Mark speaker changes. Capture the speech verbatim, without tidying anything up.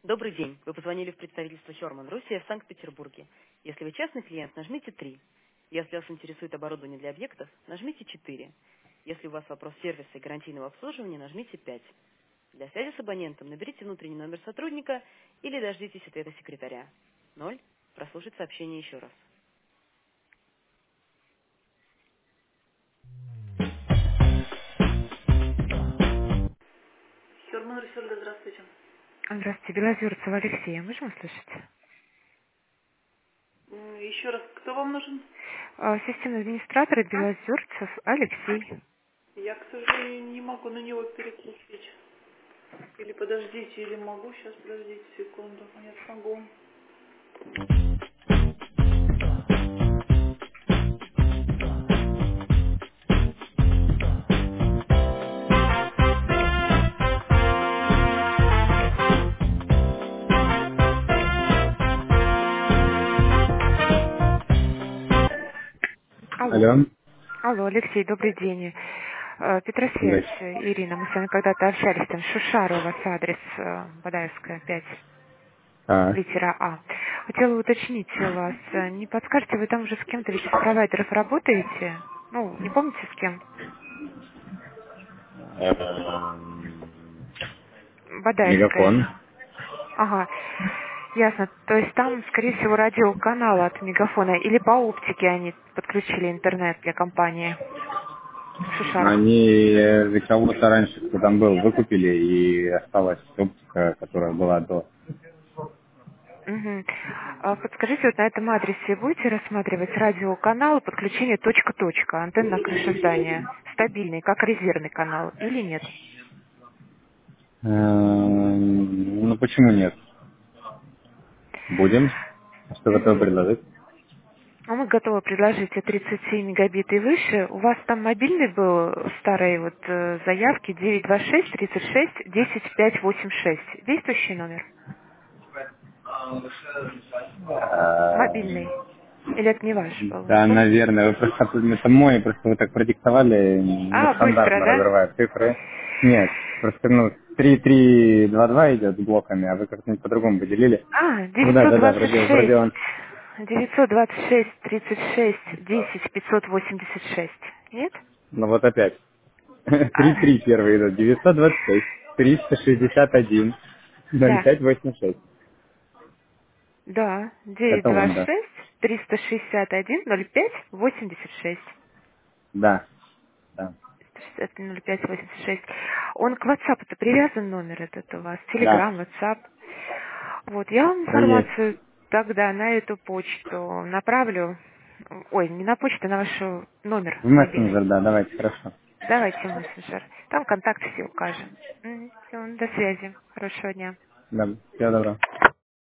Speaker 1: Добрый день. Вы позвонили в представительство Хёрман Руссия в Санкт-Петербурге. Если вы частный клиент, нажмите три. Если вас интересует оборудование для объектов, нажмите четыре. Если у вас вопрос сервиса и гарантийного обслуживания, нажмите пять. Для связи с абонентом наберите внутренний номер сотрудника или дождитесь ответа секретаря. Ноль. Прослушать сообщение еще раз. Хёрман Руссия, здравствуйте.
Speaker 2: Здравствуйте, Белозерцева Алексея. Можем услышать?
Speaker 1: М, Еще раз, кто вам нужен?
Speaker 2: А, Системный администратор Белозерцев Алексей.
Speaker 1: Я, к сожалению, не могу на него переключить. Или подождите, или могу. Сейчас, подождите секунду. Нет, могу.
Speaker 2: Алло.
Speaker 1: Алло.
Speaker 2: Алло, Алексей, добрый день. Э, Петросвязь,
Speaker 1: Здрасте.
Speaker 2: э, Ирина, мы с вами когда-то общались, там Шушара у вас адрес, э, Бадаевская, пять,
Speaker 1: Так.
Speaker 2: литера А. Хотела уточнить у вас, э, не подскажете, вы там уже с кем-то ведь из провайдеров работаете? Ну, не помните с кем?
Speaker 1: Эм, Мегафон.
Speaker 2: Бадаевская. Ага, ясно. То есть там, скорее всего, радиоканалы от Мегафона или по оптике они подключили интернет для компании в Шушарах.
Speaker 1: Они э, кого-то раньше, кто там был, выкупили, и осталась оптика, которая была до.
Speaker 2: Мгм. А подскажите, вот на этом адресе будете рассматривать радиоканал подключение точка-точка, антенна на крыше здания, стабильный, как резервный канал, или нет?
Speaker 1: Эм, Ну почему нет? Будем. Что готовы
Speaker 2: Мгм.
Speaker 1: предложить?
Speaker 2: А мы готовы предложить от тридцати мегабит и выше. У вас там мобильный был старой вот э, заявки девять два шесть тридцать шесть десять пять восемь шесть. Действующий номер? Мобильный.
Speaker 1: Эм,
Speaker 2: Или это не ваш был, не
Speaker 1: Да,
Speaker 2: помните?
Speaker 1: наверное. Вы просто, это мой, просто вы так продиктовали
Speaker 2: А, быстро,
Speaker 1: нестандартно,
Speaker 2: да?
Speaker 1: разрывая цифры. Нет, просто, ну, три три два два идет блоками, а вы как-то по-другому поделили.
Speaker 2: А,
Speaker 1: Ну да,
Speaker 2: девятьсот
Speaker 1: да, да,
Speaker 2: двадцать
Speaker 1: вроде, вроде
Speaker 2: шесть.
Speaker 1: он.
Speaker 2: девятьсот двадцать шесть тридцать шесть десять пятьсот восемьдесят шесть. Нет?
Speaker 1: Ну вот опять. Три
Speaker 2: А,
Speaker 1: три первый идет. девятьсот двадцать шесть триста шестьдесят один ноль
Speaker 2: да.
Speaker 1: пять восемьдесят шесть.
Speaker 2: Да. девять
Speaker 1: Это
Speaker 2: два
Speaker 1: он, да.
Speaker 2: шесть триста шестьдесят один ноль пять восемьдесят шесть.
Speaker 1: Да, да.
Speaker 2: шестьдесят один ноль пять восемьдесят шесть. Он к WhatsApp это привязан номер этот у вас?
Speaker 1: Да.
Speaker 2: Telegram, WhatsApp. Вот, я вам
Speaker 1: Да, есть.
Speaker 2: информацию тогда на эту почту направлю. Ой, не на почту, а на ваш номер
Speaker 1: В
Speaker 2: мобильный.
Speaker 1: мессенджер, да, давайте, хорошо.
Speaker 2: Давайте в мессенджер. Там контакты все укажем. Все, до связи. Хорошего дня.
Speaker 1: Да, всего доброго.